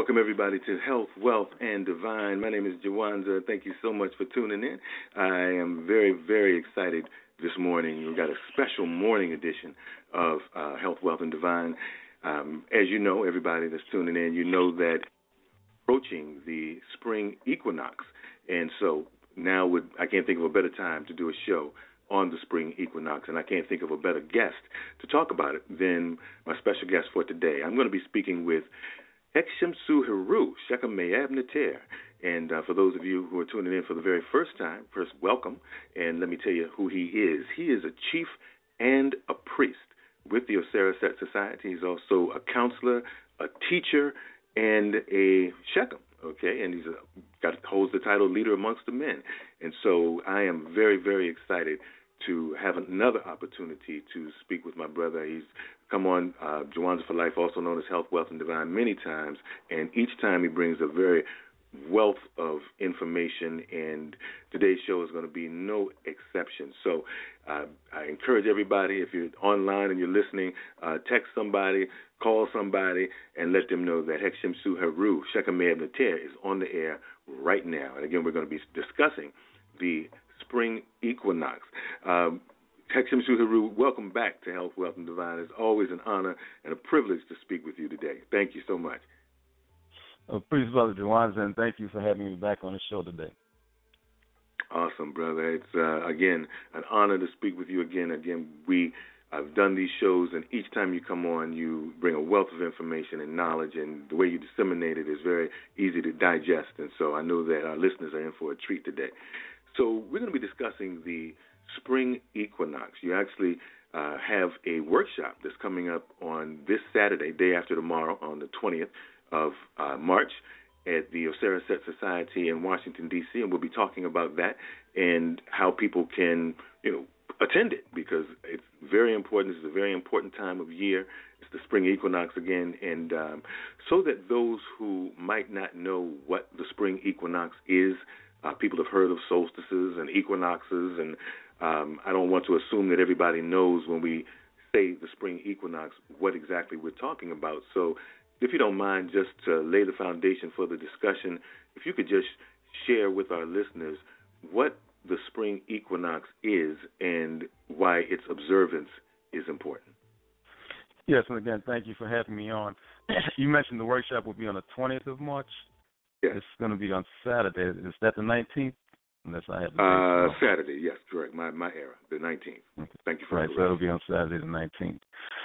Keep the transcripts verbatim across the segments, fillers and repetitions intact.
Welcome, everybody, to Health, Wealth, and Divine. My name is Jawanza. Thank you so much for tuning in. I am very, very excited this morning. We've got a special morning edition of uh, Health, Wealth, and Divine. Um, as you know, everybody that's tuning in, you know that approaching the spring equinox. And so now would I can't think of a better time to do a show on the spring equinox, and I can't think of a better guest to talk about it than my special guest for today. I'm going to be speaking with Hekshemsu Heru, Shechem Me'ab Neter. And uh, for those of you who are tuning in for the very first time, first, welcome. And let me tell you who he is. He is a chief and a priest with the Oseret Society. He's also a counselor, a teacher, and a Shechem, okay? And he's a, got holds the title Leader Amongst the Men. And so I am very, very excited to have another opportunity to speak with my brother. He's come on uh, Jawanza for Life, also known as Health, Wealth, and Divine, many times, and each time he brings a very wealth of information, and today's show is going to be no exception. So uh, I encourage everybody, if you're online and you're listening, uh, text somebody, call somebody, and let them know that Hekshemsu Heru, Shechem Me'ab Neter, is on the air right now. And again, we're going to be discussing the spring equinox. Um, Hekshemsu Heru, welcome back to Health, Wealth, and Divine. It's always an honor and a privilege to speak with you today. Thank you so much. Oh, please, Brother Jawanza, and thank you for having me back on the show today. Awesome, brother. It's, uh, again, an honor to speak with you again. Again, we I've done these shows, and each time you come on, you bring a wealth of information and knowledge, and the way you disseminate it is very easy to digest, and so I know that our listeners are in for a treat today. So we're going to be discussing the spring equinox. You actually uh, have a workshop that's coming up on this Saturday, day after tomorrow, on the twentieth of uh, March at the Oseret Society in Washington, D C, and we'll be talking about that and how people can, you know, attend it, because it's very important. This is a very important time of year. It's the spring equinox again, and um, so that those who might not know what the spring equinox is, uh, people have heard of solstices and equinoxes, and um, I don't want to assume that everybody knows when we say the spring equinox what exactly we're talking about. So if you don't mind, just to lay the foundation for the discussion, if you could just share with our listeners what the spring equinox is and why its observance is important. Yes, and again, thank you for having me on. You mentioned the workshop will be on the twentieth of March. Yes. It's going to be on Saturday. Is that the nineteenth? Unless I have the uh, Saturday, yes, correct. My my error, the nineteenth. Okay. Thank you for right, that. So it'll be on Saturday the nineteenth.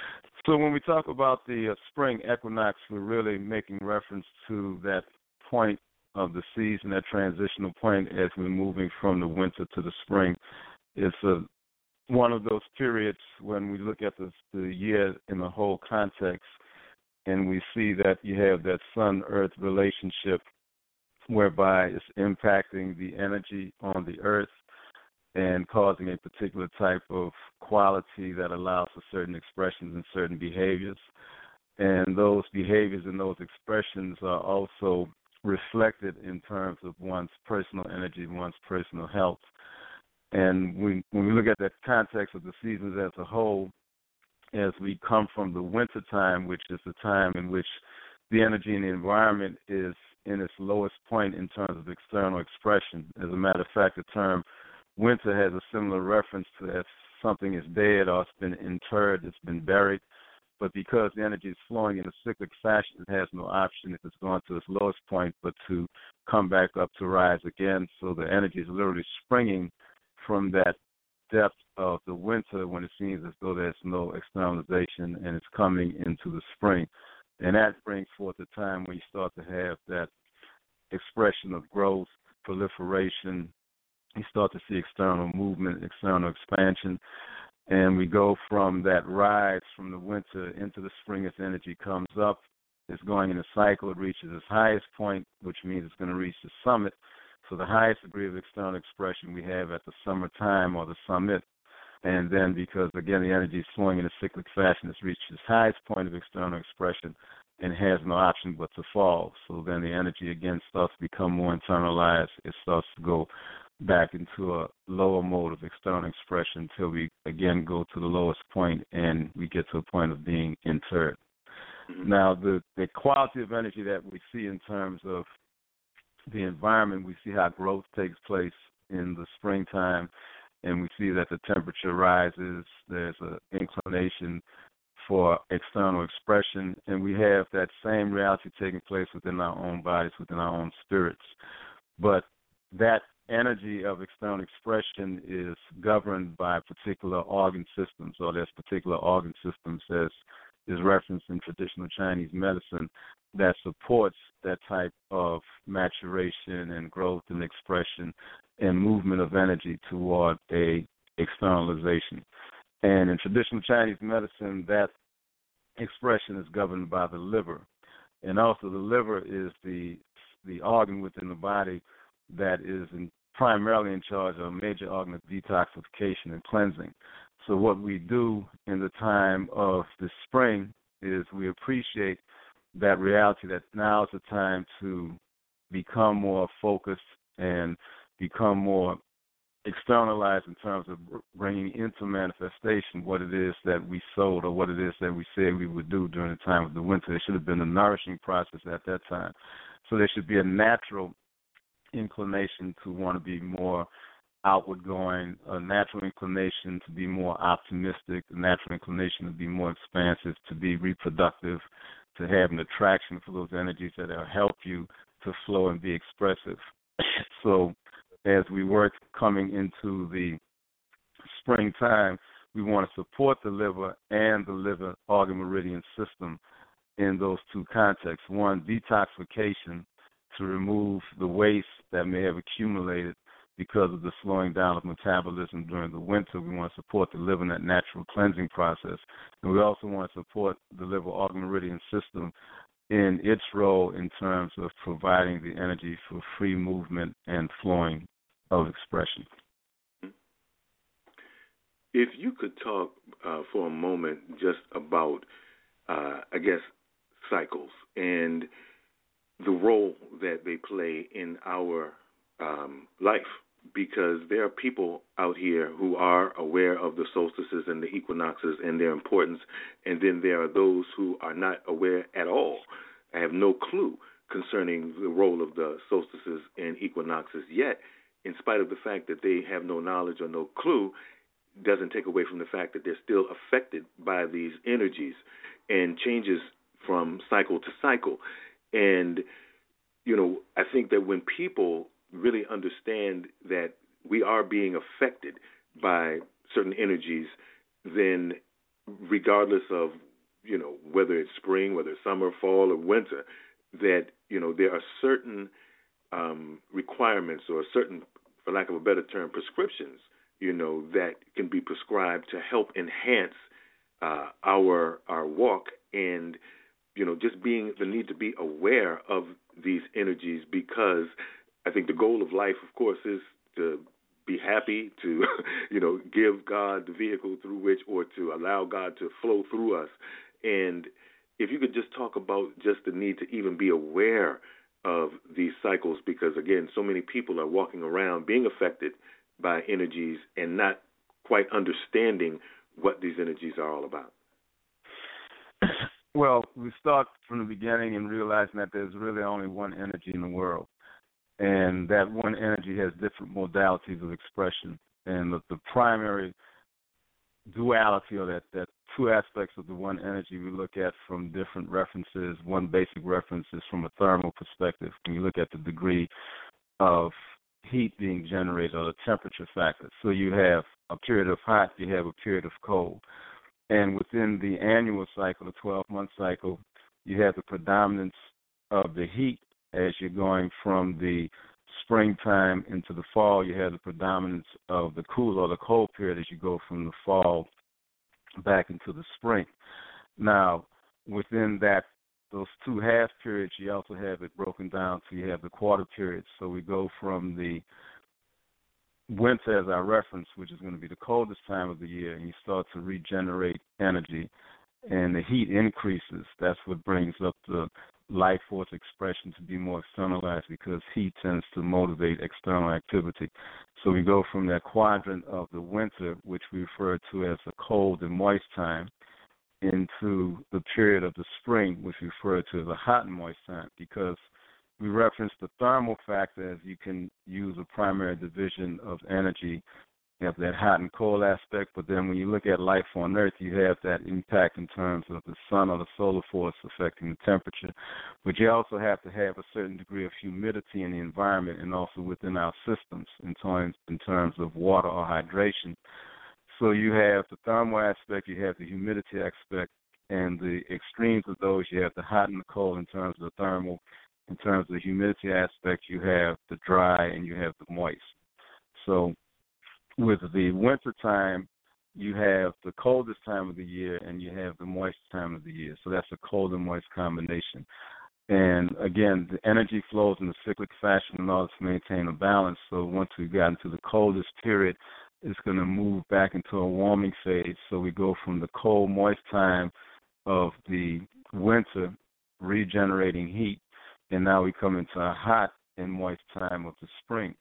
So when we talk about the uh, spring equinox, we're really making reference to that point of the season, that transitional point as we're moving from the winter to the spring. It's a, one of those periods when we look at the, the year in the whole context, and we see that you have that sun-earth relationship whereby it's impacting the energy on the earth and causing a particular type of quality that allows for certain expressions and certain behaviors. And those behaviors and those expressions are also reflected in terms of one's personal energy, one's personal health. And we, when we look at that context of the seasons as a whole, as we come from the winter time, which is the time in which the energy in the environment is in its lowest point in terms of external expression. As a matter of fact, the term winter has a similar reference to that something is dead or it's been interred, it's been buried. But because the energy is flowing in a cyclic fashion, it has no option if it's gone to its lowest point but to come back up to rise again. So the energy is literally springing from that depth of the winter when it seems as though there's no externalization, and it's coming into the spring. And that brings forth a time when you start to have that expression of growth, proliferation. You start to see external movement, external expansion. And we go from that rise from the winter into the spring as energy comes up. It's going in a cycle. It reaches its highest point, which means it's going to reach the summit. So the highest degree of external expression we have at the summertime or the summit. And then because, again, the energy is flowing in a cyclic fashion, it's reached its highest point of external expression and has no option but to fall. So then the energy, again, starts to become more internalized. It starts to go back into a lower mode of external expression until we, again, go to the lowest point and we get to a point of being interred. Mm-hmm. Now, the, the quality of energy that we see in terms of the environment, we see how growth takes place in the springtime, and we see that the temperature rises. There's an inclination for external expression, and we have that same reality taking place within our own bodies, within our own spirits. But that energy of external expression is governed by particular organ systems, or there's particular organ systems as is referenced in traditional Chinese medicine that supports that type of maturation and growth and expression and movement of energy toward a externalization. And in traditional Chinese medicine, that expression is governed by the liver. And also the liver is the the organ within the body that is in, primarily in charge of a major organ of detoxification and cleansing. So what we do in the time of the spring is we appreciate that reality that now is the time to become more focused and become more externalized in terms of bringing into manifestation what it is that we sowed or what it is that we said we would do during the time of the winter. It should have been a nourishing process at that time. So there should be a natural inclination to want to be more outward going, a natural inclination to be more optimistic, a natural inclination to be more expansive, to be reproductive, to have an attraction for those energies that will help you to flow and be expressive. So as we work coming into the springtime, we want to support the liver and the liver organ meridian system in those two contexts. One, detoxification, to remove the waste that may have accumulated because of the slowing down of metabolism during the winter. We want to support the liver in that natural cleansing process. And we also want to support the liver organ meridian system in its role in terms of providing the energy for free movement and flowing of expression. If you could talk uh, for a moment just about, uh, I guess, cycles and the role that they play in our um, life, because there are people out here who are aware of the solstices and the equinoxes and their importance, and then there are those who are not aware at all. I have no clue concerning the role of the solstices and equinoxes yet, in spite of the fact that they have no knowledge or no clue, doesn't take away from the fact that they're still affected by these energies and changes from cycle to cycle. And, you know, I think that when people really understand that we are being affected by certain energies, then regardless of, you know, whether it's spring, whether it's summer, fall, or winter, that, you know, there are certain um, requirements or certain, for lack of a better term, prescriptions, you know, that can be prescribed to help enhance uh, our our walk and, you know, just being the need to be aware of these energies, because I think the goal of life, of course, is to be happy, to, you know, give God the vehicle through which, or to allow God to flow through us. And if you could just talk about just the need to even be aware of these cycles, because, again, so many people are walking around being affected by energies and not quite understanding what these energies are all about. Well, we start from the beginning and realizing that there's really only one energy in the world, and that one energy has different modalities of expression. And the, the primary duality, or that, that two aspects of the one energy we look at from different references. One basic reference is from a thermal perspective. When you look at the degree of heat being generated, or the temperature factor. So you have a period of hot, you have a period of cold. And within the annual cycle, the twelve-month cycle, you have the predominance of the heat as you're going from the springtime into the fall. You have the predominance of the cool or the cold period as you go from the fall back into the spring. Now, within that, those two half periods, you also have it broken down, so you have the quarter periods. So we go from the winter as our reference, which is going to be the coldest time of the year, and you start to regenerate energy, and the heat increases. That's what brings up the life force expression to be more externalized, because heat tends to motivate external activity. So we go from that quadrant of the winter, which we refer to as the cold and moist time, into the period of the spring, which we refer to as a hot and moist time, because we reference the thermal factor as you can use a primary division of energy. You have that hot and cold aspect, but then when you look at life on Earth, you have that impact in terms of the sun or the solar force affecting the temperature. But you also have to have a certain degree of humidity in the environment and also within our systems in terms, in terms of water or hydration. So you have the thermal aspect, you have the humidity aspect, and the extremes of those, you have the hot and the cold in terms of the thermal. In terms of the humidity aspect, you have the dry and you have the moist. So with the winter time, you have the coldest time of the year and you have the moist time of the year. So that's a cold and moist combination. And again, the energy flows in a cyclic fashion in order to maintain a balance. So once we've gotten to the coldest period, it's going to move back into a warming phase. So we go from the cold, moist time of the winter, regenerating heat, and now we come into a hot and moist time of the spring.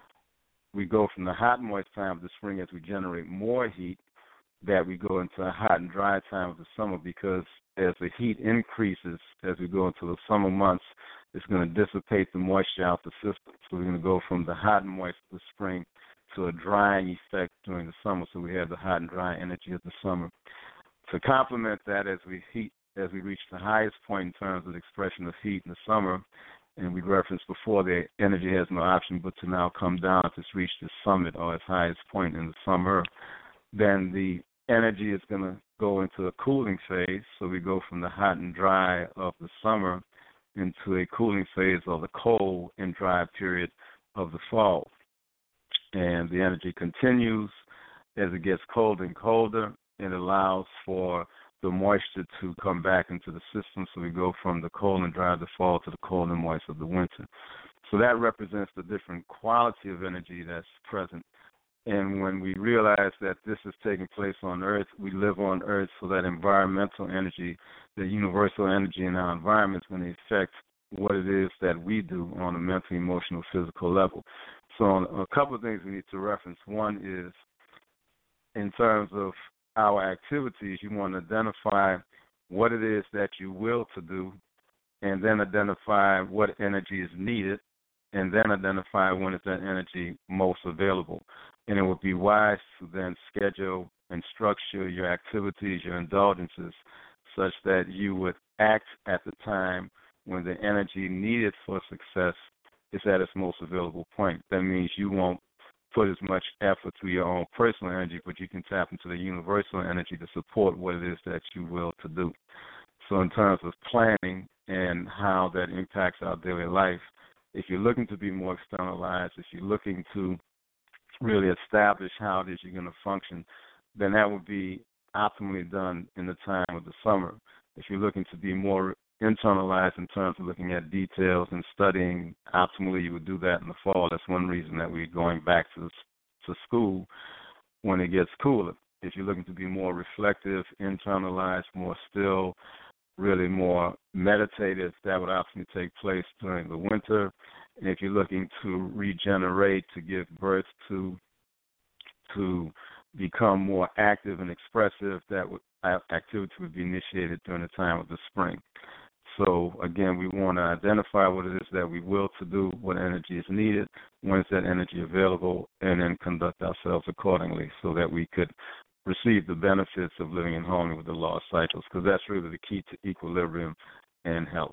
We go from the hot and moist time of the spring as we generate more heat, that we go into a hot and dry time of the summer, because as the heat increases as we go into the summer months, it's going to dissipate the moisture out the system. So we're going to go from the hot and moist of the spring to a drying effect during the summer. So we have the hot and dry energy of the summer. To complement that, as we heat, as we reach the highest point in terms of the expression of heat in the summer, and we referenced before, the energy has no option but to now come down to reach the summit or its highest point in the summer. Then the energy is going to go into a cooling phase. So we go from the hot and dry of the summer into a cooling phase or the cold and dry period of the fall. And the energy continues as it gets colder and colder. It allows for the moisture to come back into the system. So we go from the cold and dry of the fall to the cold and moist of the winter. So that represents the different quality of energy that's present. And when we realize that this is taking place on Earth, we live on Earth, so that environmental energy, the universal energy in our environment, is going to affect what it is that we do on a mental, emotional, physical level. So a couple of things we need to reference. One is in terms of our activities, you want to identify what it is that you will to do, and then identify what energy is needed, and then identify when is that energy most available. And it would be wise to then schedule and structure your activities, your indulgences, such that you would act at the time when the energy needed for success is at its most available point. That means you won't put as much effort to your own personal energy, but you can tap into the universal energy to support what it is that you will to do. So in terms of planning and how that impacts our daily life, if you're looking to be more externalized, if you're looking to really establish how it is you're going to function, then that would be optimally done in the time of the summer. If you're looking to be more internalized in terms of looking at details and studying, optimally you would do that in the fall. That's one reason that we're going back to to school when it gets cooler. If you're looking to be more reflective, internalized, more still, really more meditative, that would optimally take place during the winter. And if you're looking to regenerate, to give birth to, to become more active and expressive, that would, activity would be initiated during the time of the spring. So, again, we want to identify what it is that we will to do, what energy is needed, when is that energy available, and then conduct ourselves accordingly so that we could receive the benefits of living in harmony with the law of cycles, because that's really the key to equilibrium and health.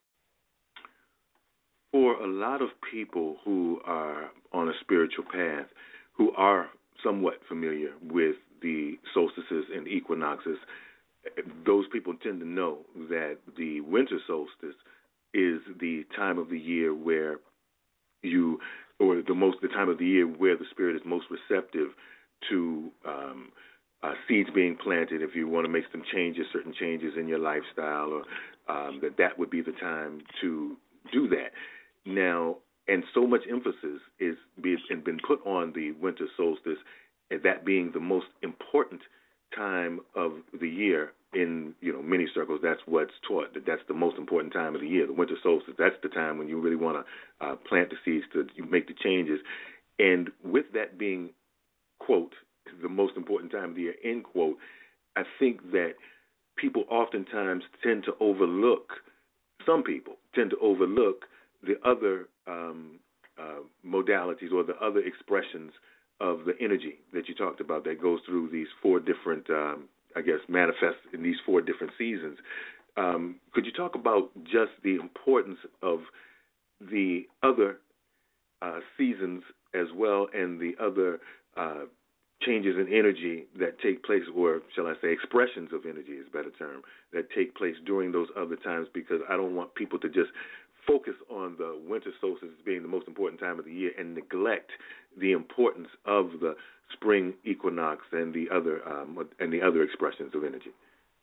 For a lot of people who are on a spiritual path, who are somewhat familiar with the solstices and equinoxes, those people tend to know that the winter solstice is the time of the year where you, or the most, the time of the year where the spirit is most receptive to um, uh, seeds being planted. If you want to make some changes, certain changes in your lifestyle, or um, that that would be the time to do that. Now, and so much emphasis is be, been put on the winter solstice, and that being the most important time of the year in, you know, many circles. That's what's taught, that that's the most important time of the year, the winter solstice. That's the time when you really want to uh, plant the seeds to make the changes. And with that being, quote, the most important time of the year, end quote, I think that people oftentimes tend to overlook, some people tend to overlook the other um, uh, modalities or the other expressions of the energy that you talked about that goes through these four different, um, I guess, manifests in these four different seasons. Um, could you talk about just the importance of the other uh, seasons as well and the other uh, changes in energy that take place, or shall I say expressions of energy is a better term, that take place during those other times, because I don't want people to just focus on the winter solstice as being the most important time of the year and neglect the importance of the spring equinox and the other um, and the other expressions of energy.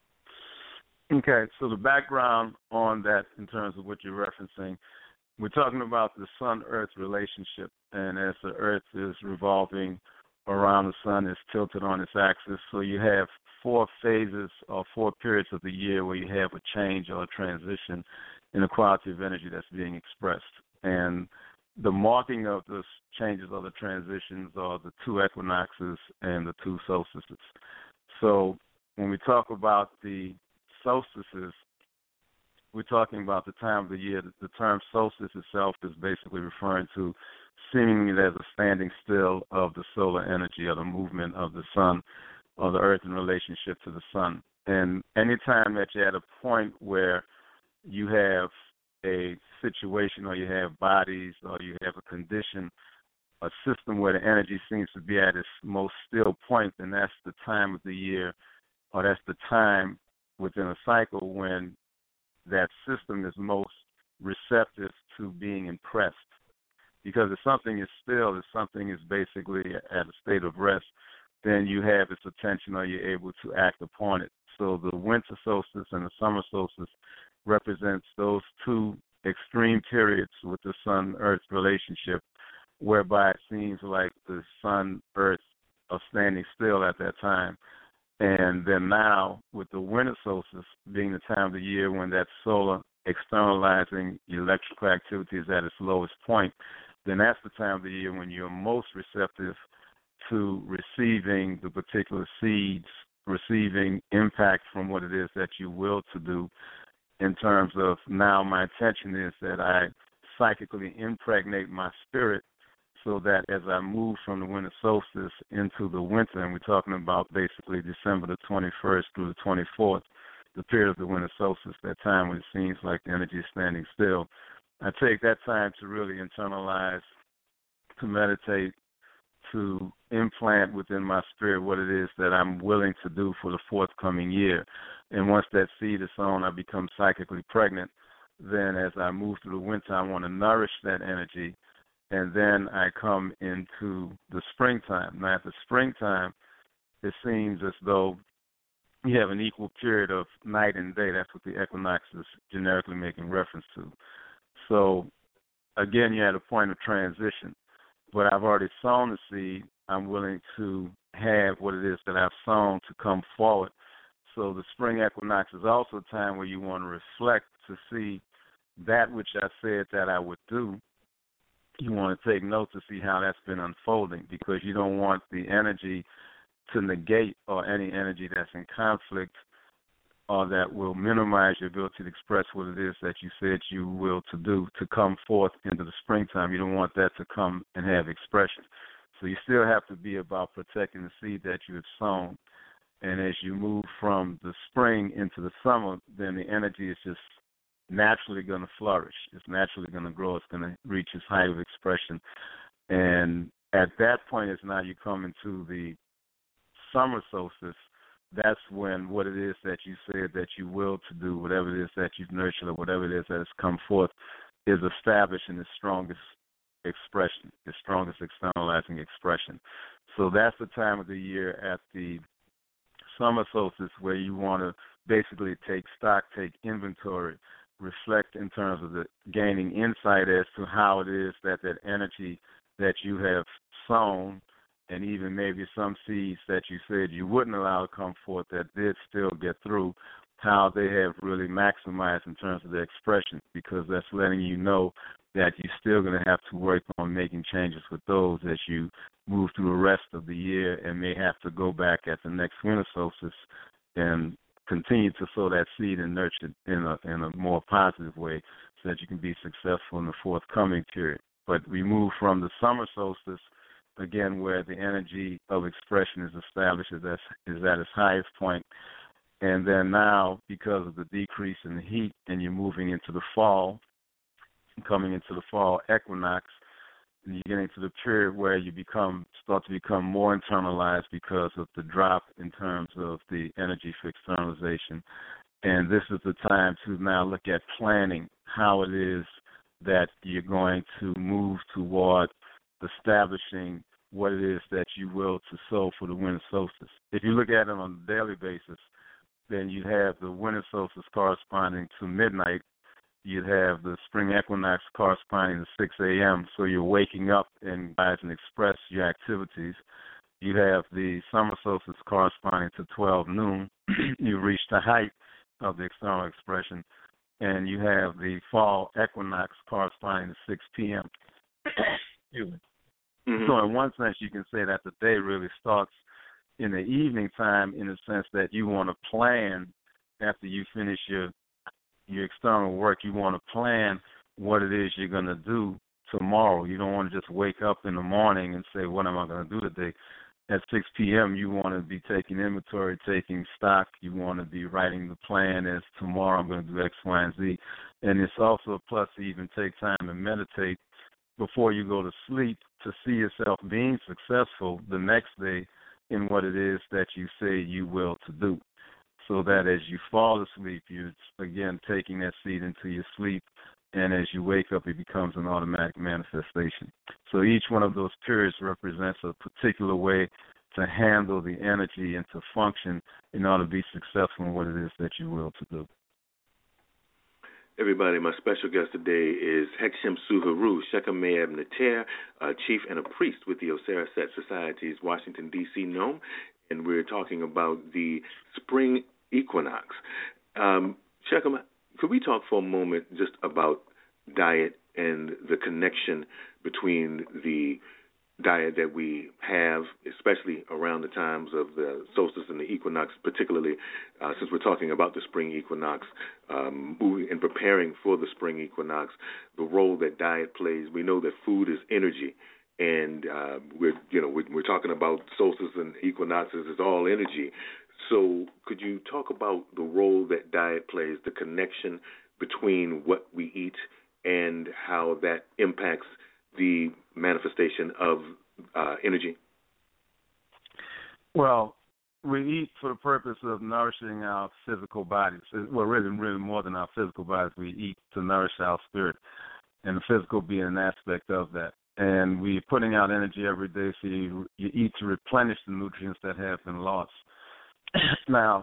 Okay, so the background on that in terms of what you're referencing, we're talking about the Sun-Earth relationship, and as the Earth is revolving around the Sun, it's tilted on its axis, so you have four phases or four periods of the year where you have a change or a transition in the quality of energy that's being expressed. And the marking of the changes or the transitions are the two equinoxes and the two solstices. So when we talk about the solstices, we're talking about the time of the year. The term solstice itself is basically referring to seemingly there's a standing still of the solar energy or the movement of the sun or the earth in relationship to the sun. And anytime that you're at a point where you have a situation or you have bodies or you have a condition, a system where the energy seems to be at its most still point, then that's the time of the year or that's the time within a cycle when that system is most receptive to being impressed. Because if something is still, if something is basically at a state of rest, then you have its attention or you're able to act upon it. So the winter solstice and the summer solstice represents those two extreme periods with the sun-earth relationship, whereby it seems like the sun-earth are standing still at that time. And then now, with the winter solstice being the time of the year when that solar externalizing electrical activity is at its lowest point, then that's the time of the year when you're most receptive to receiving the particular seeds, receiving impact from what it is that you will to do, in terms of now my intention is that I psychically impregnate my spirit so that as I move from the winter solstice into the winter, and we're talking about basically December the twenty-first through the twenty-fourth, the period of the winter solstice, that time when it seems like the energy is standing still, I take that time to really internalize, to meditate, to implant within my spirit what it is that I'm willing to do for the forthcoming year. And once that seed is sown, I become psychically pregnant. Then as I move through the winter, I want to nourish that energy. And then I come into the springtime. Now, at the springtime, it seems as though you have an equal period of night and day. That's what the equinox is generically making reference to. So, again, you're at a point of transition. But I've already sown the seed. I'm willing to have what it is that I've sown to come forward. So the spring equinox is also a time where you want to reflect to see that which I said that I would do. You want to take note to see how that's been unfolding, because you don't want the energy to negate or any energy that's in conflict or that will minimize your ability to express what it is that you said you will to do to come forth into the springtime. You don't want that to come and have expression. So you still have to be about protecting the seed that you have sown. And as you move from the spring into the summer, then the energy is just naturally going to flourish. It's naturally going to grow. It's going to reach its height of expression. And at that point, as now you come into the summer solstice, that's when what it is that you said that you will to do, whatever it is that you've nurtured or whatever it is that has come forth, is established in its strongest expression, its strongest externalizing expression. So that's the time of the year at the summer solstice where you want to basically take stock, take inventory, reflect in terms of the gaining insight as to how it is that that energy that you have sown, and even maybe some seeds that you said you wouldn't allow to come forth that did still get through, how they have really maximized in terms of the expression, because that's letting you know that you're still going to have to work on making changes with those as you move through the rest of the year and may have to go back at the next winter solstice and continue to sow that seed and nurture it in a in a more positive way so that you can be successful in the forthcoming period. But we move from the summer solstice, again, where the energy of expression is established is at, is at its highest point. And then now, because of the decrease in the heat, and you're moving into the fall, coming into the fall equinox, and you're getting to the period where you become start to become more internalized because of the drop in terms of the energy for externalization. And this is the time to now look at planning how it is that you're going to move toward establishing what it is that you will to sow for the winter solstice. If you look at it on a daily basis, then you'd have the winter solstice corresponding to midnight. You'd have the spring equinox corresponding to six a.m., so you're waking up and rise and express your activities. You have the summer solstice corresponding to twelve noon. You reach the height of the external expression. And you have the fall equinox corresponding to six p.m. Excuse me. Mm-hmm. So in one sense, you can say that the day really starts in the evening time in the sense that you want to plan after you finish your your external work. You want to plan what it is you're going to do tomorrow. You don't want to just wake up in the morning and say, what am I going to do today? At six p.m., you want to be taking inventory, taking stock. You want to be writing the plan as tomorrow I'm going to do X, Y, and Z. And it's also a plus to even take time and meditate before you go to sleep to see yourself being successful the next day in what it is that you say you will to do. So that as you fall asleep, you're, again, taking that seed into your sleep, and as you wake up, it becomes an automatic manifestation. So each one of those periods represents a particular way to handle the energy and to function in order to be successful in what it is that you will to do. Everybody, my special guest today is Hexem Suharu Shekameab Nater, a chief and a priest with the Oseraset Society's Washington, D C Nome, and we're talking about the spring equinox. Um, Shekam, could we talk for a moment just about diet and the connection between the diet that we have, especially around the times of the solstice and the equinox, particularly uh, since we're talking about the spring equinox, um, moving and preparing for the spring equinox, the role that diet plays. We know that food is energy, and uh, we're you know we're, we're talking about solstice and equinoxes is all energy. So could you talk about the role that diet plays, the connection between what we eat and how that impacts the manifestation of uh, energy? Well, we eat for the purpose of nourishing our physical bodies. Well, really, really more than our physical bodies, we eat to nourish our spirit, and the physical being an aspect of that. And we're putting out energy every day, so you, you eat to replenish the nutrients that have been lost. Now,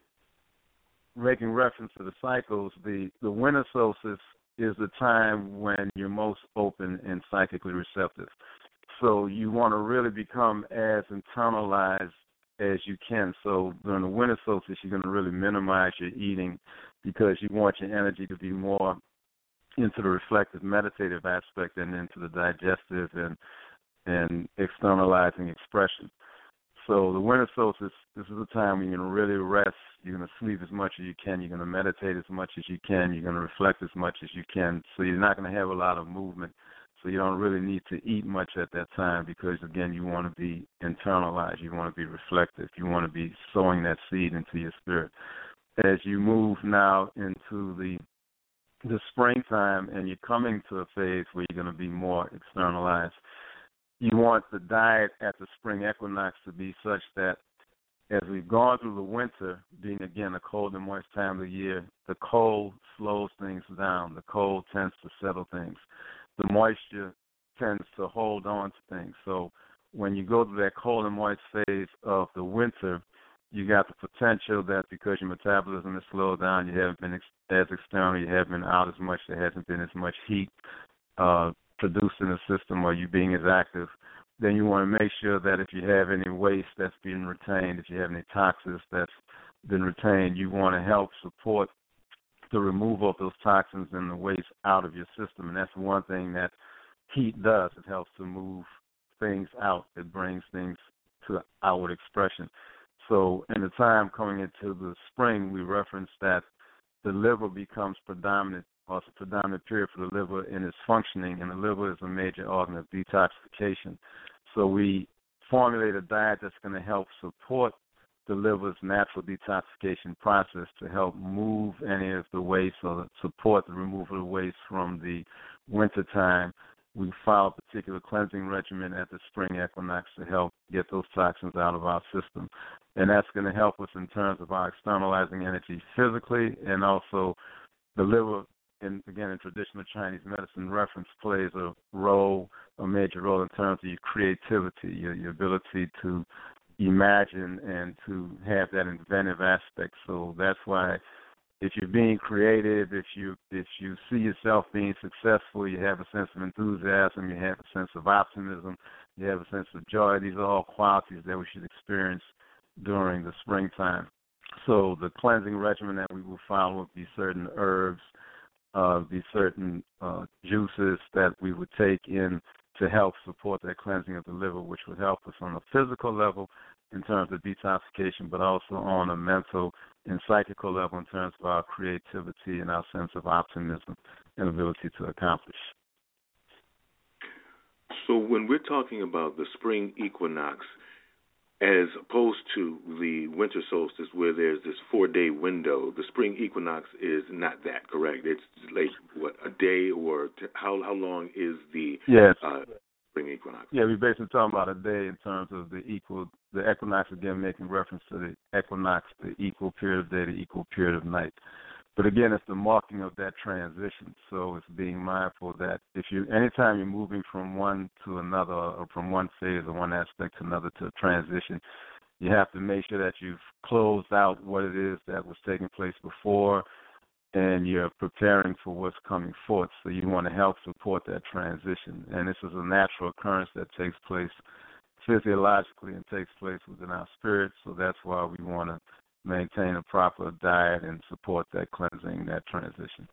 making reference to the cycles, the, the winter solstice is the time when you're most open and psychically receptive. So you want to really become as internalized as you can. So during the winter solstice, you're going to really minimize your eating because you want your energy to be more into the reflective, meditative aspect and into the digestive and and externalizing expression. So the winter solstice, this is the time when you're going to really rest. You're going to sleep as much as you can. You're going to meditate as much as you can. You're going to reflect as much as you can. So you're not going to have a lot of movement. So you don't really need to eat much at that time because, again, you want to be internalized. You want to be reflective. You want to be sowing that seed into your spirit. As you move now into the the springtime and you're coming to a phase where you're going to be more externalized, you want the diet at the spring equinox to be such that as we've gone through the winter, being, again, a cold and moist time of the year, the cold slows things down. The cold tends to settle things. The moisture tends to hold on to things. So when you go through that cold and moist phase of the winter, you got the potential that because your metabolism is slowed down, you haven't been ex- as external, you haven't been out as much, there hasn't been as much heat uh, produced in the system or you being as active, then you want to make sure that if you have any waste that's being retained, if you have any toxins that's been retained, you want to help support the removal of those toxins and the waste out of your system. And that's one thing that heat does. It helps to move things out. It brings things to outward expression. So in the time coming into the spring, we referenced that the liver becomes predominant, or it's a predominant period for the liver in its functioning, and the liver is a major organ of detoxification. So we formulate a diet that's going to help support the liver's natural detoxification process to help move any of the waste or support the removal of waste from the winter time. We follow a particular cleansing regimen at the spring equinox to help get those toxins out of our system. And that's going to help us in terms of our externalizing energy physically, and also the liver, in, again, in traditional Chinese medicine reference, plays a role, a major role in terms of your creativity, your, your ability to imagine and to have that inventive aspect. So that's why if you're being creative, if you if you see yourself being successful, you have a sense of enthusiasm, you have a sense of optimism, you have a sense of joy. These are all qualities that we should experience during the springtime. So the cleansing regimen that we will follow would be certain herbs, uh, be certain uh, juices that we would take in to help support that cleansing of the liver, which would help us on a physical level in terms of detoxification, but also on a mental and psychical level in terms of our creativity and our sense of optimism and ability to accomplish. So when we're talking about the spring equinox, as opposed to the winter solstice where there's this four-day window, the spring equinox is not that, correct? It's like, what, a day, or t- how how long is the yes. uh, spring equinox? Yeah, we're basically talking about a day in terms of the equal, the equinox, again, making reference to the equinox, the equal period of day, the equal period of night. But again, it's the marking of that transition. So it's being mindful that if you, anytime you're moving from one to another, or from one phase or one aspect to another to a transition, you have to make sure that you've closed out what it is that was taking place before, and you're preparing for what's coming forth. So you want to help support that transition. And this is a natural occurrence that takes place physiologically and takes place within our spirit. So that's why we want to maintain a proper diet and support that cleansing, that transition.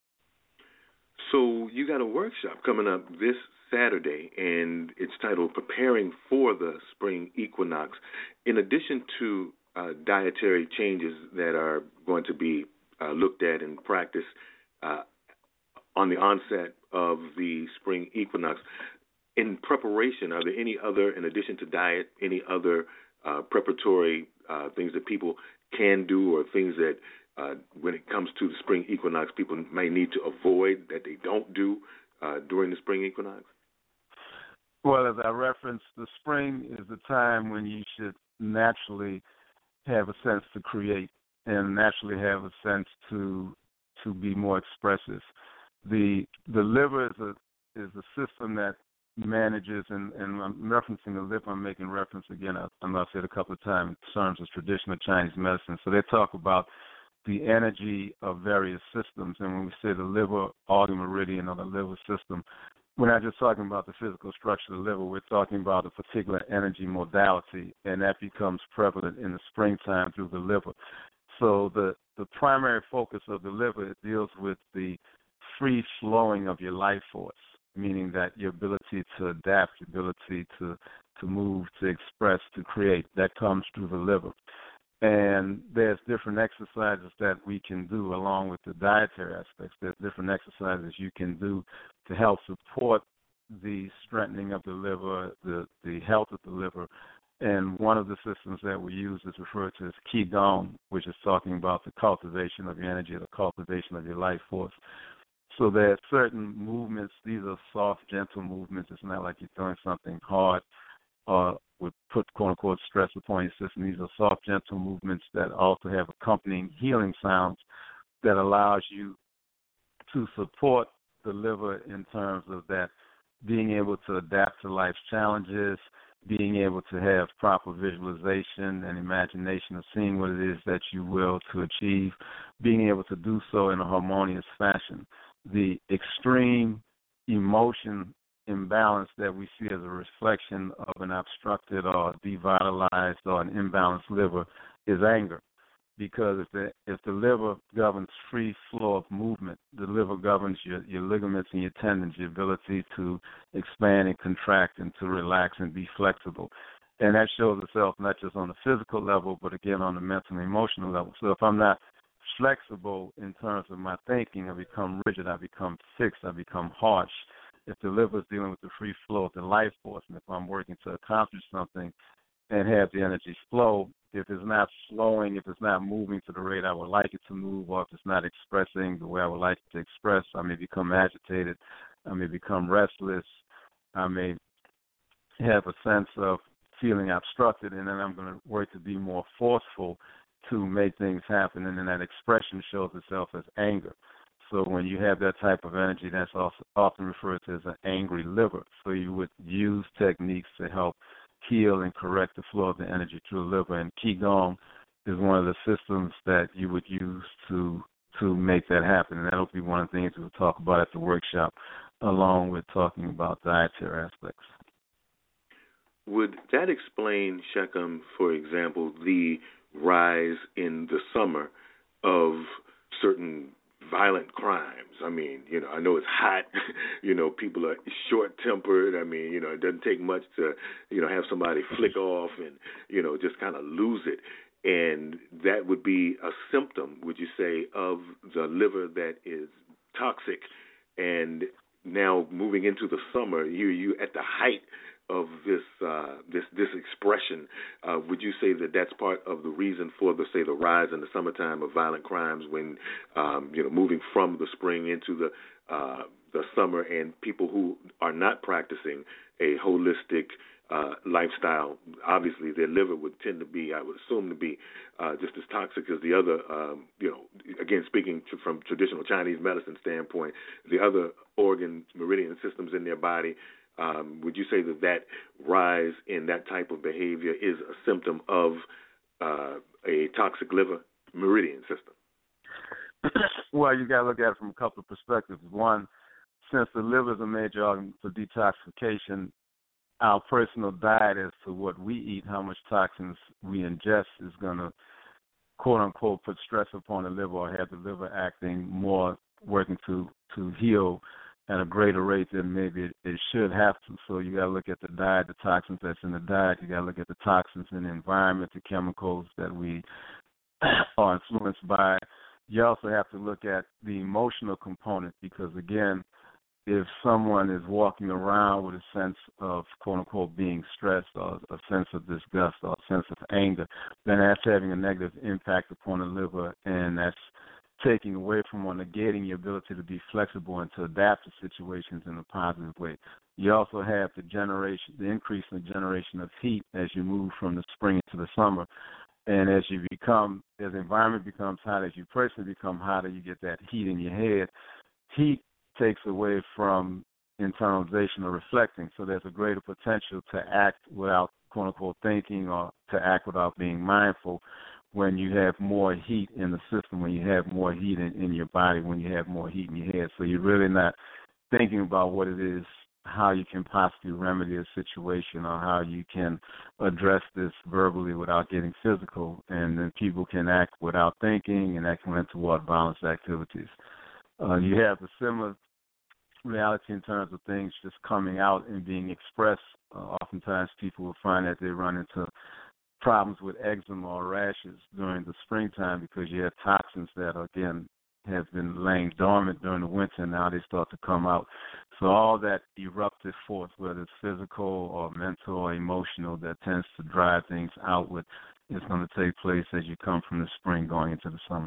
So you got a workshop coming up this Saturday, and it's titled Preparing for the Spring Equinox. In addition to uh, dietary changes that are going to be uh, looked at and practiced uh, on the onset of the spring equinox, in preparation, are there any other, in addition to diet, any other uh, preparatory uh, things that people can do, or things that uh, when it comes to the spring equinox people may need to avoid that they don't do uh, during the spring equinox? Well, as I referenced, the spring is the time when you should naturally have a sense to create and naturally have a sense to to be more expressive. The the liver is a is a system that manages, and, and I'm referencing the liver, I'm making reference again, I, I know I've said a couple of times, in terms of traditional Chinese medicine. So they talk about the energy of various systems, and when we say the liver organ meridian or the liver system, we're not just talking about the physical structure of the liver, we're talking about a particular energy modality, and that becomes prevalent in the springtime through the liver. So the, the primary focus of the liver, it deals with the free flowing of your life force, meaning that your ability to adapt, your ability to, to move, to express, to create, that comes through the liver. And there's different exercises that we can do along with the dietary aspects. There's different exercises you can do to help support the strengthening of the liver, the, the health of the liver. And one of the systems that we use is referred to as Qigong, which is talking about the cultivation of your energy, the cultivation of your life force. So there are certain movements. These are soft, gentle movements. It's not like you're doing something hard or would put, quote-unquote, stress upon your system. These are soft, gentle movements that also have accompanying healing sounds that allows you to support the liver in terms of that being able to adapt to life's challenges, being able to have proper visualization and imagination of seeing what it is that you will to achieve, being able to do so in a harmonious fashion. The extreme emotion imbalance that we see as a reflection of an obstructed or devitalized or an imbalanced liver is anger. Because if the if the liver governs free flow of movement, the liver governs your, your ligaments and your tendons, your ability to expand and contract and to relax and be flexible. And that shows itself not just on the physical level, but again on the mental and emotional level. So if I'm not flexible in terms of my thinking, I become rigid, I become fixed, I become harsh. If the liver is dealing with the free flow of the life force, and if I'm working to accomplish something and have the energy flow, if it's not flowing, if it's not moving to the rate I would like it to move, or if it's not expressing the way I would like it to express, I may become agitated, I may become restless, I may have a sense of feeling obstructed, and then I'm going to work to be more forceful to make things happen, and then that expression shows itself as anger. So when you have that type of energy, that's also often referred to as an angry liver. So you would use techniques to help heal and correct the flow of the energy through the liver, and Qigong is one of the systems that you would use to to make that happen, and that'll be one of the things we'll talk about at the workshop, along with talking about dietary aspects. Would that explain, Shechem, for example, the rise in the summer of certain violent crimes? I mean, you know, I know it's hot. you know, people are short-tempered. I mean, you know, it doesn't take much to, you know, have somebody flick off and, you know, just kind of lose it. And that would be a symptom, would you say, of the liver that is toxic. And now moving into the summer, you you at the height of this uh, this this expression, uh, would you say that that's part of the reason for the say the rise in the summertime of violent crimes, when um, you know moving from the spring into the uh, the summer, and people who are not practicing a holistic uh, lifestyle, obviously their liver would tend to be, I would assume, to be uh, just as toxic as the other, um, you know, again, speaking to, from traditional Chinese medicine standpoint, the other organ meridian systems in their body. Um, would you say that that rise in that type of behavior is a symptom of uh, a toxic liver meridian system? Well, you got to look at it from a couple of perspectives. One, since the liver is a major organ for detoxification, our personal diet as to what we eat, how much toxins we ingest, is going to, quote unquote, put stress upon the liver, or have the liver acting more, working to, to heal at a greater rate than maybe it, it should have to. So you got to look at the diet, the toxins that's in the diet. You got to look at the toxins in the environment, the chemicals that we are influenced by. You also have to look at the emotional component, because, again, if someone is walking around with a sense of, quote-unquote, being stressed, or a sense of disgust, or a sense of anger, then that's having a negative impact upon the liver, and that's taking away from or negating your ability to be flexible and to adapt to situations in a positive way. You also have the generation, the increase in the generation of heat as you move from the spring into the summer. And as you become, as the environment becomes hot, as you personally become hotter, you get that heat in your head. Heat takes away from internalization or reflecting, so there's a greater potential to act without, quote-unquote, thinking, or to act without being mindful when you have more heat in the system, when you have more heat in, in your body, when you have more heat in your head. So you're really not thinking about what it is, how you can possibly remedy a situation, or how you can address this verbally without getting physical, and then people can act without thinking, and that can lead toward violence activities. Uh, you have a similar reality in terms of things just coming out and being expressed. Uh, oftentimes people will find that they run into problems with eczema or rashes during the springtime, because you have toxins that, again, have been laying dormant during the winter, and now they start to come out. So all that eruptive force, whether it's physical or mental or emotional, that tends to drive things outward, is going to take place as you come from the spring going into the summer.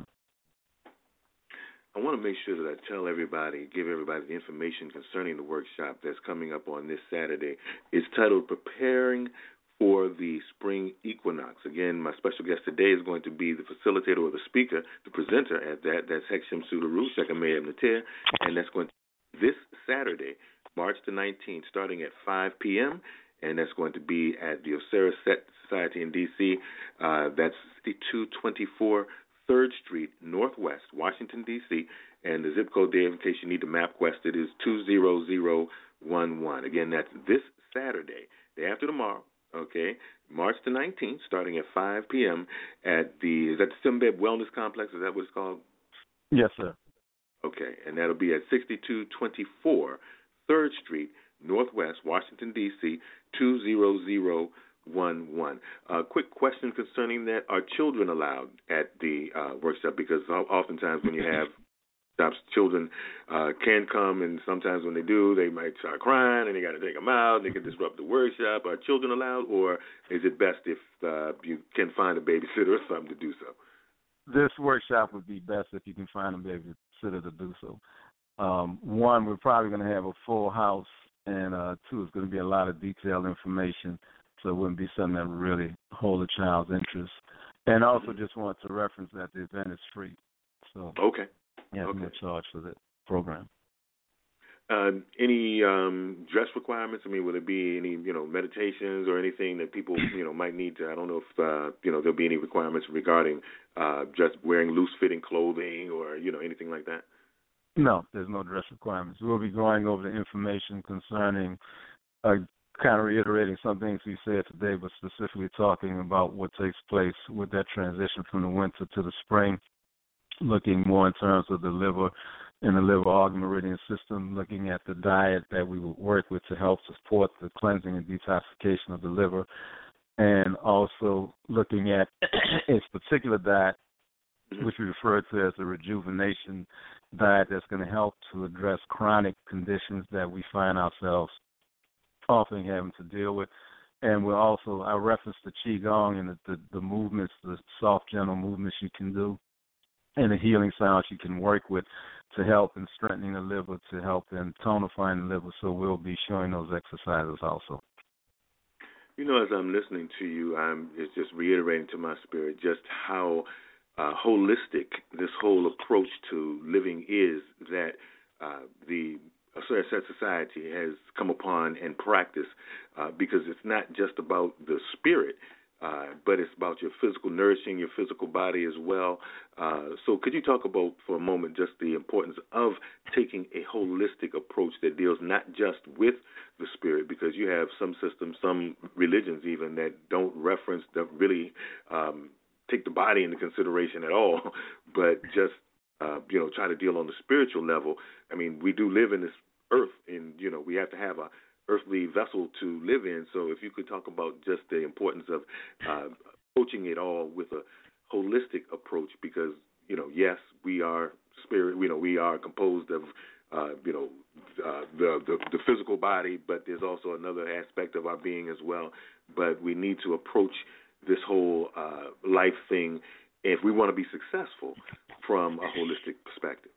I want to make sure that I tell everybody, give everybody the information concerning the workshop that's coming up on this Saturday. It's titled Preparing for the Spring Equinox. Again, my special guest today is going to be the facilitator or the speaker, the presenter at that. That's Hexim Sudaru, Shechem Meir Natir, and that's going to be this Saturday, March the nineteenth, starting at five p.m., and that's going to be at the Osiris Society in D C Uh, that's two twenty-four third Street, Northwest, Washington, D C, and the zip code there, in case you need to MapQuest, it is two zero zero one one. Again, that's this Saturday, day after tomorrow, okay, March the nineteenth, starting at five p.m. at the, is that the Simbeb Wellness Complex? Is that what it's called? Yes, sir. Okay, and that'll be at sixty-two twenty-four third Street, Northwest, Washington, D C, two zero zero one one. Uh, quick question concerning that. Are children allowed at the uh, workshop? Because oftentimes when you have stops, children uh, can come, and sometimes when they do, they might start crying, and they got to take them out, and they can disrupt the workshop. Are children allowed, or is it best if uh, you can find a babysitter or something to do so? This workshop would be best if you can find a babysitter to do so. Um, one, we're probably going to have a full house, and uh, two, it's going to be a lot of detailed information, so it wouldn't be something that would really hold a child's interest. And also just want to reference that the event is free. So okay. Yeah, okay. no charge for the program. Uh, any um, dress requirements? I mean, will there be any, you know, meditations or anything that people, you know, might need to? I don't know if, uh, you know, there'll be any requirements regarding uh, just wearing loose-fitting clothing or, you know, anything like that. No, there's no dress requirements. We'll be going over the information concerning, uh, kind of reiterating some things we said today, but specifically talking about what takes place with that transition from the winter to the spring, looking more in terms of the liver and the liver organ meridian system, looking at the diet that we would work with to help support the cleansing and detoxification of the liver, and also looking at a particular diet, which we refer to as the rejuvenation diet, that's going to help to address chronic conditions that we find ourselves often having to deal with. And we'll also, I reference the Qigong and the, the, the movements, the soft, gentle movements you can do, and the healing sounds you can work with to help in strengthening the liver, to help in tonifying the liver. So we'll be showing those exercises also. You know, as I'm listening to you, I'm it's just reiterating to my spirit just how uh, holistic this whole approach to living is that uh, the Set Society has come upon and practiced, uh, because it's not just about the spirit, uh, but it's about your physical nourishing, your physical body as well. Uh, so could you talk about for a moment just the importance of taking a holistic approach that deals not just with the spirit, because you have some systems, some religions even, that don't reference, that really um, take the body into consideration at all, but just Uh, you know, try to deal on the spiritual level. I mean, we do live in this earth, and, you know, we have to have a earthly vessel to live in. So if you could talk about just the importance of uh, approaching it all with a holistic approach, because, you know, yes, we are spirit, you know, we are composed of, uh, you know, uh, the, the the physical body, but there's also another aspect of our being as well. But we need to approach this whole uh, life thing if we want to be successful from a holistic perspective.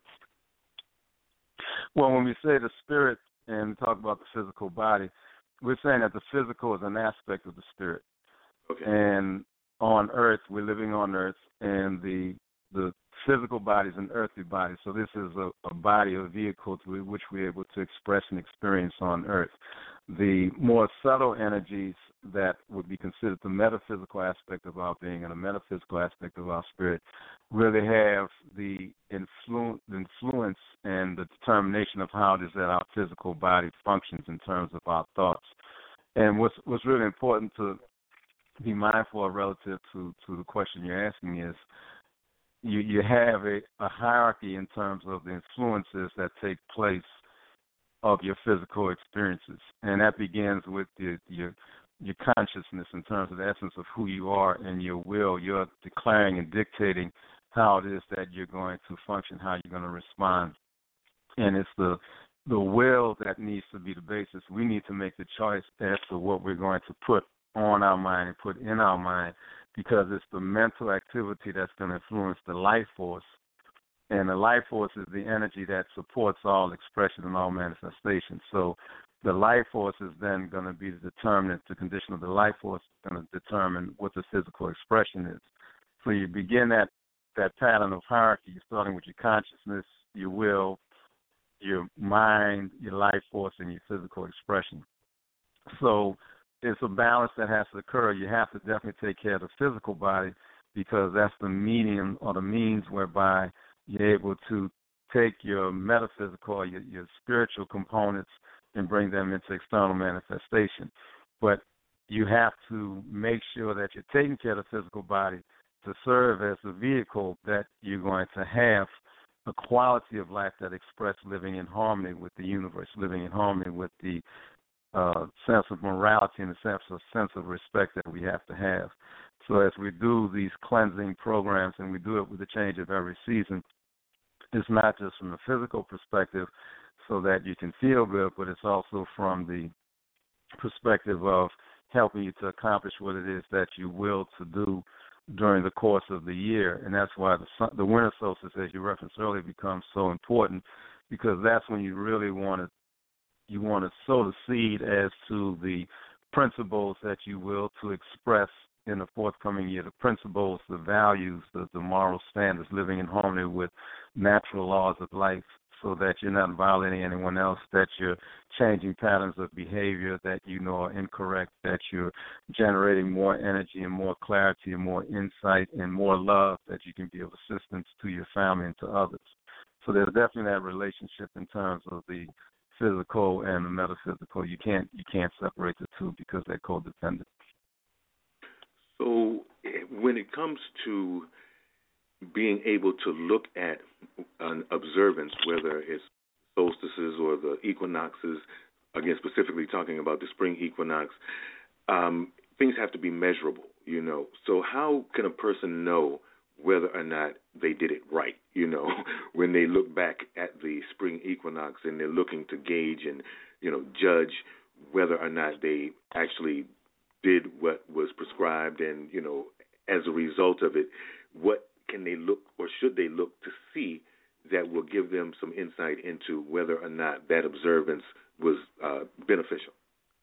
Well, when we say the spirit and talk about the physical body, we're saying that the physical is an aspect of the spirit. Okay. And on earth, we're living on earth, and the the physical body is an earthly body. So this is a, a body, a vehicle through which we're able to express and experience on earth. The more subtle energies that would be considered the metaphysical aspect of our being and the metaphysical aspect of our spirit really have the influ- influence and the determination of how it is that our physical body functions in terms of our thoughts. And what's, what's really important to be mindful of relative to, to the question you're asking is you, you have a, a hierarchy in terms of the influences that take place of your physical experiences. And that begins with your, your your consciousness in terms of the essence of who you are and your will. You're declaring and dictating how it is that you're going to function, how you're going to respond. And it's the the will that needs to be the basis. We need to make the choice as to what we're going to put on our mind and put in our mind, because it's the mental activity that's going to influence the life force. And the life force is the energy that supports all expression and all manifestation. So the life force is then going to be the determinant, the condition of the life force is going to determine what the physical expression is. So you begin that, that pattern of hierarchy, you're starting with your consciousness, your will, your mind, your life force, and your physical expression. So it's a balance that has to occur. You have to definitely take care of the physical body, because that's the medium or the means whereby you're able to take your metaphysical or your, your spiritual components and bring them into external manifestation. But you have to make sure that you're taking care of the physical body to serve as the vehicle that you're going to have a quality of life that expresses living in harmony with the universe, living in harmony with the uh, sense of morality and a sense of sense of respect that we have to have. So as we do these cleansing programs, and we do it with the change of every season, it's not just from a physical perspective so that you can feel good, but it's also from the perspective of helping you to accomplish what it is that you will to do during the course of the year. And that's why the, sun, the winter solstice, as you referenced earlier, becomes so important, because that's when you really want to you want to sow the seed as to the principles that you will to express in the forthcoming year, the principles, the values, the, the moral standards, living in harmony with natural laws of life, so that you're not violating anyone else, that you're changing patterns of behavior that you know are incorrect, that you're generating more energy and more clarity and more insight and more love, that you can be of assistance to your family and to others. So there's definitely that relationship in terms of the physical and the metaphysical. You can't you can't separate the two because they're codependent. So when it comes to being able to look at an observance, whether it's solstices or the equinoxes, again, specifically talking about the spring equinox, um, things have to be measurable, you know. So how can a person know whether or not they did it right, you know, when they look back at the spring equinox and they're looking to gauge and, you know, judge whether or not they actually did what was prescribed, and, you know, as a result of it, what can they look or should they look to see that will give them some insight into whether or not that observance was uh, beneficial?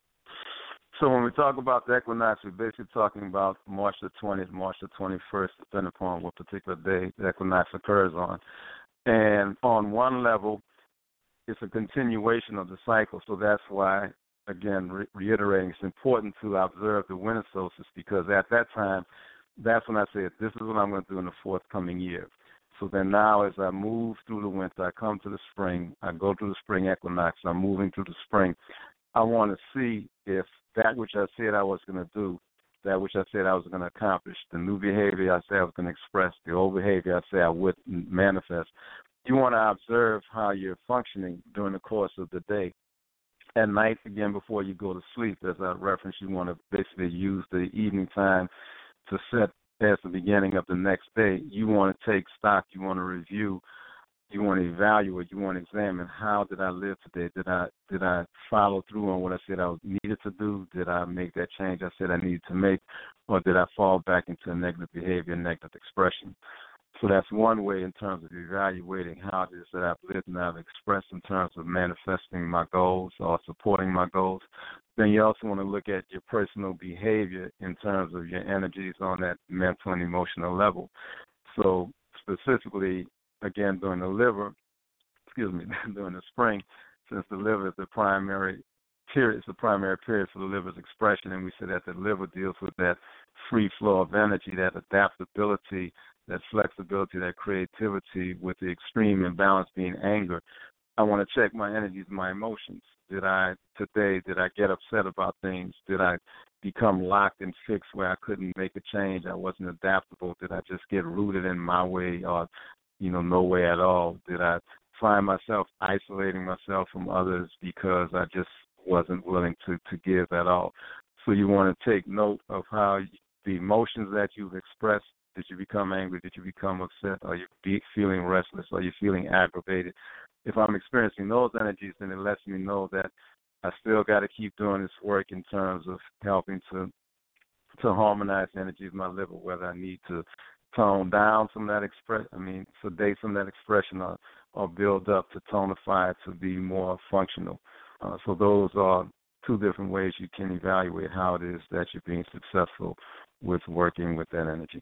So when we talk about the equinox, we're basically talking about March the twentieth, March the twenty-first, depending upon what particular day the equinox occurs on. And on one level, it's a continuation of the cycle. So that's why, again, re- reiterating, it's important to observe the winter solstice, because at that time, that's when I say, this is what I'm going to do in the forthcoming year. So then now as I move through the winter, I come to the spring, I go through the spring equinox, I'm moving through the spring. I want to see if that which I said I was going to do, that which I said I was going to accomplish, the new behavior I said I was going to express, the old behavior I said I would manifest. You want to observe how you're functioning during the course of the day. At night, again, before you go to sleep, as I referenced, you want to basically use the evening time to set as the beginning of the next day. You want to take stock, you want to review, you want to evaluate, you want to examine, how did I live today? Did I did I follow through on what I said I was needed to do? Did I make that change I said I needed to make? Or did I fall back into a negative behavior, negative expression? So that's one way in terms of evaluating how it is that I've lived and I've expressed in terms of manifesting my goals or supporting my goals. Then you also want to look at your personal behavior in terms of your energies on that mental and emotional level. So specifically, again, during the liver, excuse me, during the spring, since the liver is the primary period, it's the primary period for the liver's expression, and we say that the liver deals with that free flow of energy, that adaptability, that flexibility, that creativity, with the extreme imbalance being anger. I want to check my energies, my emotions. Did I, today, did I get upset about things? Did I become locked and fixed where I couldn't make a change? I wasn't adaptable. Did I just get rooted in my way or, you know, no way at all? Did I find myself isolating myself from others because I just wasn't willing to, to give at all? So you want to take note of how the emotions that you've expressed. Did you become angry? Did you become upset? Are you be feeling restless? Are you feeling aggravated? If I'm experiencing those energies, then it lets me know that I still got to keep doing this work in terms of helping to to harmonize the energy of my liver, whether I need to tone down some of that express, I mean, sedate some of that expression, or, or build up to tonify it to be more functional. Uh, so those are two different ways you can evaluate how it is that you're being successful with working with that energy.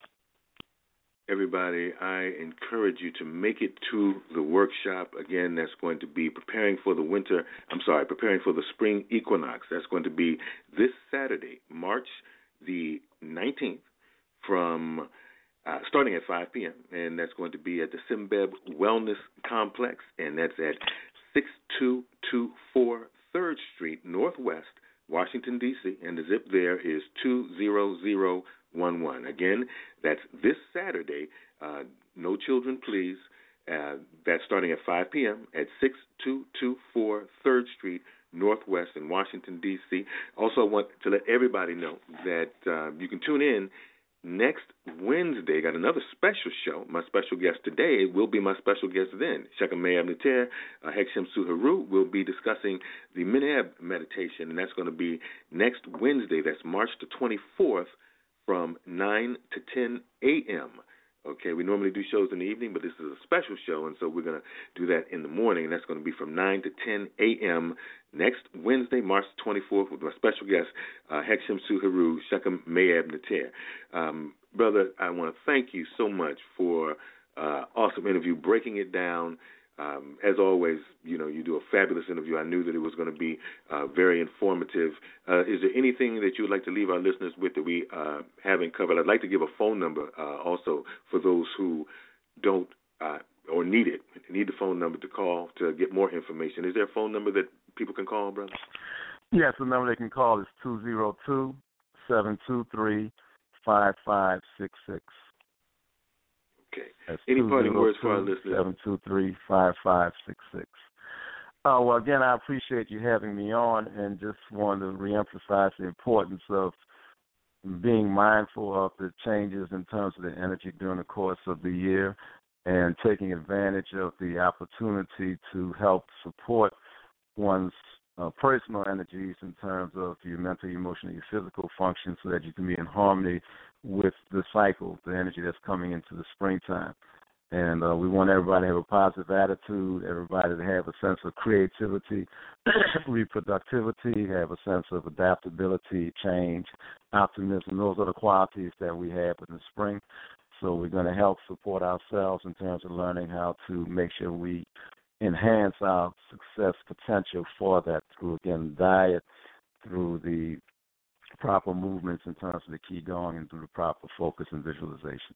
Everybody, I encourage you to make it to the workshop. Again, that's going to be preparing for the winter, I'm sorry, preparing for the spring equinox. That's going to be this Saturday, March the nineteenth, from uh, starting at five p.m., and that's going to be at the Simbeb Wellness Complex, and that's at six two two four third Street Northwest, Washington, D C, and the zip there is two zero zero one one. Again, that's this Saturday. Uh, no children, please. Uh, that's starting at five p.m. at six two two four third Street Northwest in Washington, D C Also, I want to let everybody know that uh, you can tune in next Wednesday. Got another special show. My special guest today will be my special guest then. Shechem Me'ab Neter, uh, Hekshem Suharu will be discussing the Menab meditation, and that's going to be next Wednesday. That's March the twenty-fourth from nine to ten a.m. Okay, we normally do shows in the evening, but this is a special show, and so we're going to do that in the morning, and that's going to be from nine to ten a.m. next Wednesday, March twenty-fourth, with my special guest, uh, Hekshem Suharu, Shechem Me'ab Neter. Um, brother, I want to thank you so much for uh, awesome interview, breaking it down. Um, as always, you know, you do a fabulous interview. I knew that it was going to be uh, very informative. Uh, is there anything that you would like to leave our listeners with that we uh, haven't covered? I'd like to give a phone number uh, also for those who don't uh, or need it, need the phone number to call to get more information. Is there a phone number that people can call, brother? Yes, the number they can call is two zero two, seven two three, five five six six. Okay. That's Any parting words for our listeners? seven two three, five five six six. Uh, well, again, I appreciate you having me on, and just wanted to reemphasize the importance of being mindful of the changes in terms of the energy during the course of the year and taking advantage of the opportunity to help support one's uh, personal energies in terms of your mental, emotional, your physical function so that you can be in harmony with the cycle, the energy that's coming into the springtime. And uh, we want everybody to have a positive attitude, everybody to have a sense of creativity, reproductivity, have a sense of adaptability, change, optimism. Those are the qualities that we have in the spring. So we're going to help support ourselves in terms of learning how to make sure we enhance our success potential for that through, again, diet, through the proper movements in terms of the Qigong, and through the proper focus and visualization.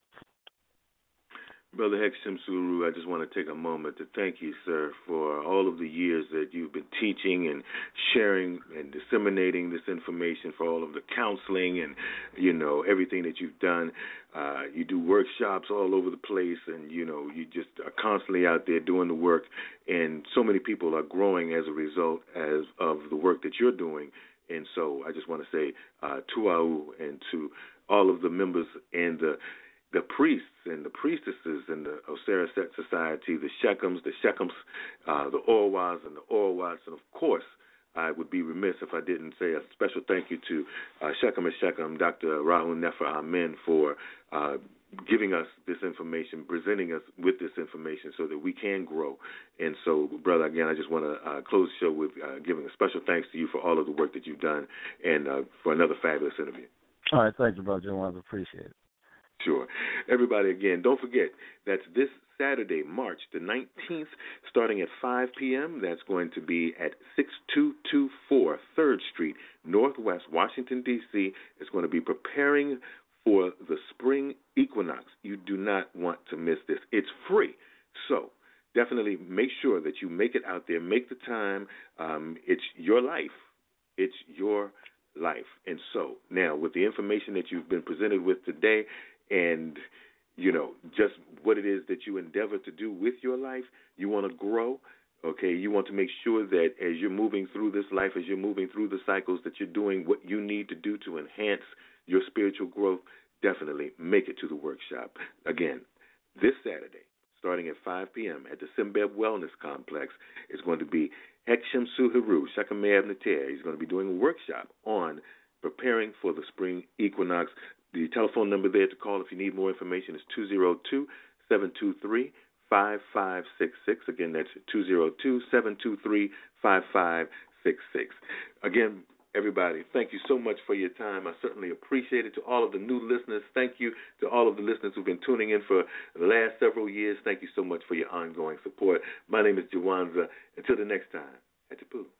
Brother Hekshem Suharu, I just want to take a moment to thank you, sir, for all of the years that you've been teaching and sharing and disseminating this information, for all of the counseling and, you know, everything that you've done. Uh, you do workshops all over the place, and, you know, you just are constantly out there doing the work, and so many people are growing as a result as of the work that you're doing. And so I just want to say uh, tua'u, and to all of the members and the the priests and the priestesses in the Oseret Society, the Shechems, the Shechems, uh, the Orwas and the Orwats, and of course, I would be remiss if I didn't say a special thank you to uh, Shechem and Shechem, Doctor Rahul Nefer Amen, for uh, giving us this information, presenting us with this information so that we can grow. And so, brother, again, I just want to uh, close the show with uh, giving a special thanks to you for all of the work that you've done and uh, for another fabulous interview. All right, thank you, Brother Jones. I appreciate it. Sure. Everybody, again, don't forget, that's this Saturday, March the nineteenth, starting at five p.m. That's going to be at six two two four third Street, Northwest, Washington, D C It's going to be preparing for the spring equinox. You do not want to miss this. It's free. So definitely make sure that you make it out there. Make the time. Um, it's your life. It's your life. And so now, with the information that you've been presented with today, and, you know, just what it is that you endeavor to do with your life, you want to grow, okay? You want to make sure that as you're moving through this life, as you're moving through the cycles, that you're doing what you need to do to enhance your spiritual growth. Definitely make it to the workshop. Again, this Saturday, starting at five p.m. at the Simbeb Wellness Complex, is going to be Hekshem Suharu, Shechem Me'ab Neter. He's going to be doing a workshop on preparing for the spring equinox. The telephone number there to call if you need more information is two zero two, seven two three, five five six six. Again, that's two zero two, seven two three, five five six six. Again, everybody, thank you so much for your time. I certainly appreciate it. To all of the new listeners, thank you. To all of the listeners who've been tuning in for the last several years, thank you so much for your ongoing support. My name is Jawanza. Until the next time, at Tapu.